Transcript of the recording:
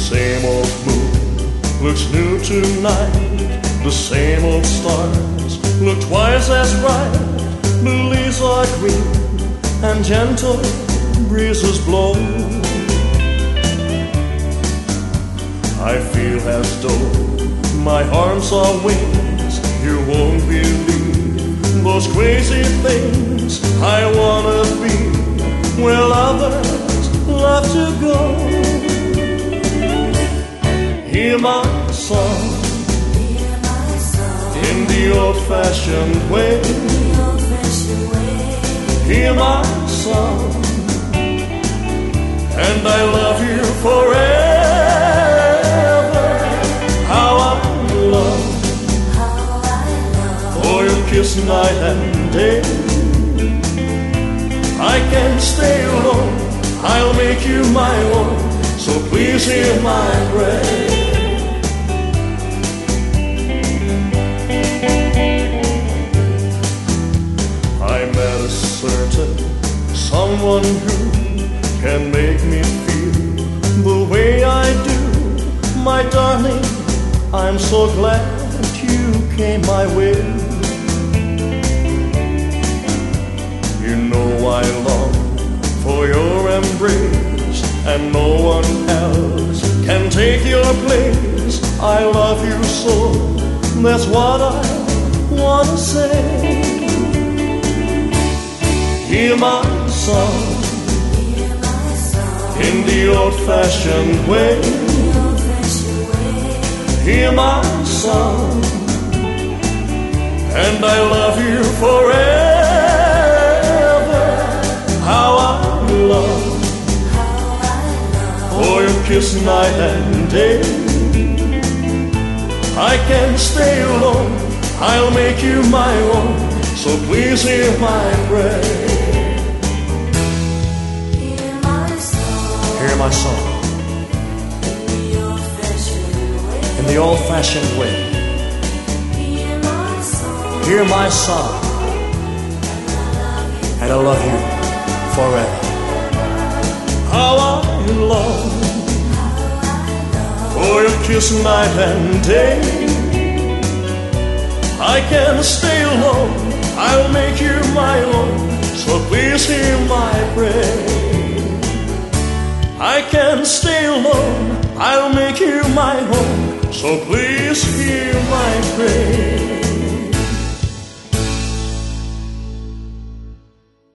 same old moon looks new tonight. The same old stars look twice as bright. The leaves are green and gentle breezes blow. I feel as though my arms are wings. You won't believe those crazy things I wanna be where others love to go. Hear my song in the old-fashioned way. Hear my song, and I love you forever. How I love for your kiss night and day. I can't stay alone, I'll make you my own, so please hear my prayer. I met a certain someone who can make me feel the way I do. My darling, I'm so glad you came my way. You know I long for your embrace, and no one else can take your place. I love you so, that's what I wanna say. Hear my song in the old-fashioned way. Hear my song, and I love you forever. How I love for your kiss night and day. I can't stay alone, I'll make you my own, so please hear my prayer. Hear my song in the old-fashioned way. Hear my song, and I love you forever. How I love for your kiss night and day. I can't stay alone, I'll make you my own, so please hear my prayer. I can't stay alone, I'll make you my home, so please hear